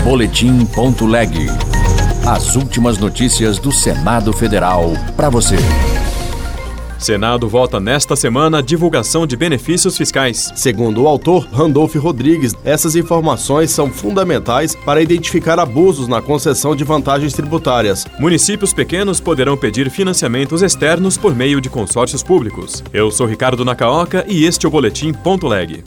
Boletim.leg. As últimas notícias do Senado Federal para você. Senado vota nesta semana a divulgação de benefícios fiscais. Segundo o autor, Randolph Rodrigues, essas informações são fundamentais para identificar abusos na concessão de vantagens tributárias. Municípios pequenos poderão pedir financiamentos externos por meio de consórcios públicos. Eu sou Ricardo Nakaoka e este é o Boletim.leg.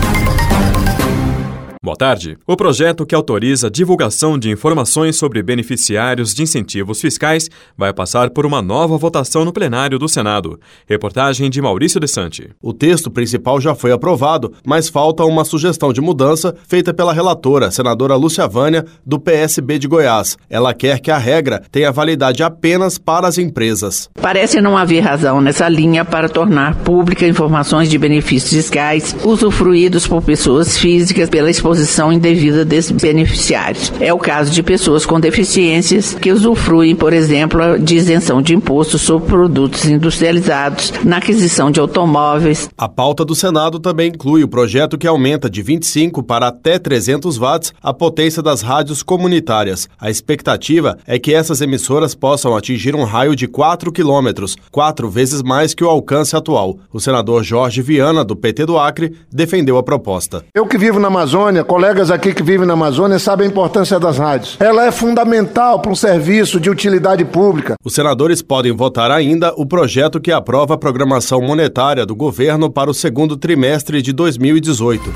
Boa tarde. O projeto que autoriza a divulgação de informações sobre beneficiários de incentivos fiscais vai passar por uma nova votação no plenário do Senado. Reportagem de Maurício Desante. O texto principal já foi aprovado, mas falta uma sugestão de mudança feita pela relatora, senadora Lúcia Vânia, do PSB de Goiás. Ela quer que a regra tenha validade apenas para as empresas. Parece não haver razão nessa linha para tornar pública informações de benefícios fiscais usufruídos por pessoas físicas pela exposição indevida desses beneficiários. É o caso de pessoas com deficiências que usufruem, por exemplo, de isenção de imposto sobre produtos industrializados, na aquisição de automóveis. A pauta do Senado também inclui o projeto que aumenta de 25 para até 300 watts a potência das rádios comunitárias. A expectativa é que essas emissoras possam atingir um raio de 4 quilômetros, 4 vezes mais que o alcance atual. O senador Jorge Viana, do PT do Acre, defendeu a proposta. Eu que vivo na Amazônia, colegas aqui que vivem na Amazônia sabem a importância das rádios. Ela é fundamental para um serviço de utilidade pública. Os senadores podem votar ainda o projeto que aprova a programação monetária do governo para o segundo trimestre de 2018.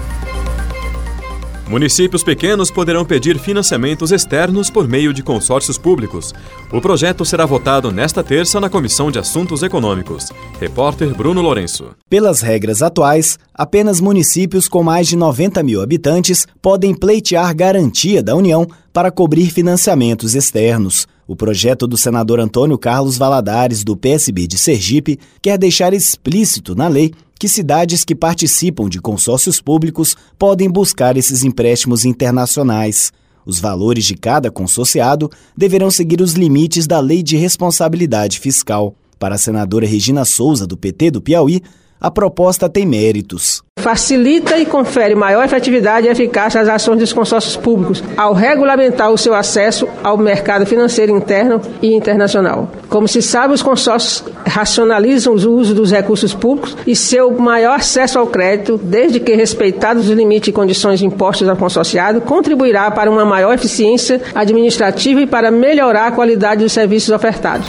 Municípios pequenos poderão pedir financiamentos externos por meio de consórcios públicos. O projeto será votado nesta terça na Comissão de Assuntos Econômicos. Repórter Bruno Lourenço. Pelas regras atuais, apenas municípios com mais de 90 mil habitantes podem pleitear garantia da União para cobrir financiamentos externos. O projeto do senador Antônio Carlos Valadares, do PSB de Sergipe, quer deixar explícito na lei que cidades que participam de consórcios públicos podem buscar esses empréstimos internacionais. Os valores de cada consorciado deverão seguir os limites da Lei de Responsabilidade Fiscal. Para a senadora Regina Souza, do PT do Piauí, a proposta tem méritos. Facilita e confere maior efetividade e eficácia às ações dos consórcios públicos ao regulamentar o seu acesso ao mercado financeiro interno e internacional. Como se sabe, os consórcios racionalizam o uso dos recursos públicos e seu maior acesso ao crédito, desde que respeitados os limites e condições impostos ao consorciado, contribuirá para uma maior eficiência administrativa e para melhorar a qualidade dos serviços ofertados.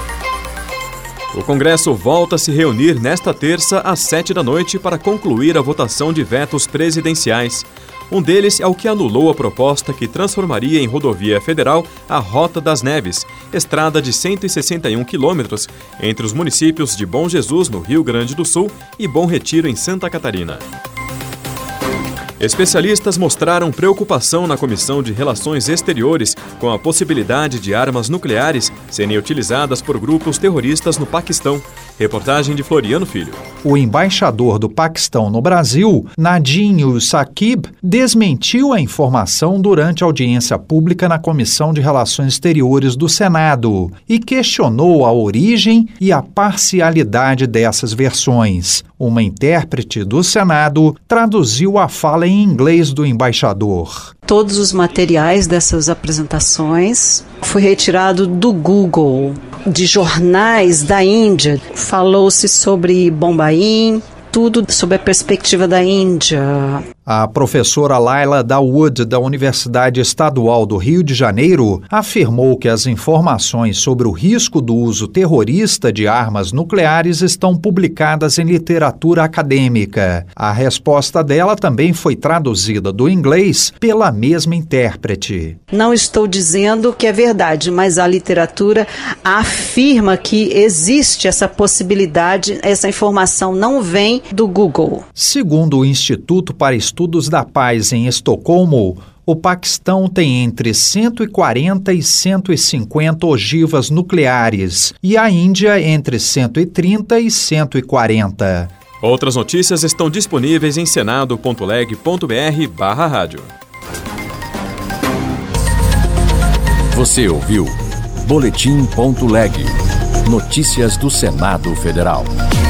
O Congresso volta a se reunir nesta terça às 19h para concluir a votação de vetos presidenciais. Um deles é o que anulou a proposta que transformaria em rodovia federal a Rota das Neves, estrada de 161 quilômetros entre os municípios de Bom Jesus, no Rio Grande do Sul, e Bom Retiro, em Santa Catarina. Especialistas mostraram preocupação na Comissão de Relações Exteriores com a possibilidade de armas nucleares serem utilizadas por grupos terroristas no Paquistão. Reportagem de Floriano Filho. O embaixador do Paquistão no Brasil, Nadim Saqib, desmentiu a informação durante a audiência pública na Comissão de Relações Exteriores do Senado e questionou a origem e a parcialidade dessas versões. Uma intérprete do Senado traduziu a fala em inglês do embaixador. Todos os materiais dessas apresentações foi retirado do Google, de jornais da Índia. Falou-se sobre Bombaim, tudo sobre a perspectiva da Índia. A professora Laila Dawood, da Universidade Estadual do Rio de Janeiro, afirmou que as informações sobre o risco do uso terrorista de armas nucleares estão publicadas em literatura acadêmica. A resposta dela também foi traduzida do inglês pela mesma intérprete. Não estou dizendo que é verdade, mas a literatura afirma que existe essa possibilidade, essa informação não vem do Google. Segundo o Instituto para Estudos da Paz em Estocolmo, o Paquistão tem entre 140 e 150 ogivas nucleares e a Índia entre 130 e 140. Outras notícias estão disponíveis em senado.leg.br/rádio. Você ouviu Boletim.leg. Notícias do Senado Federal.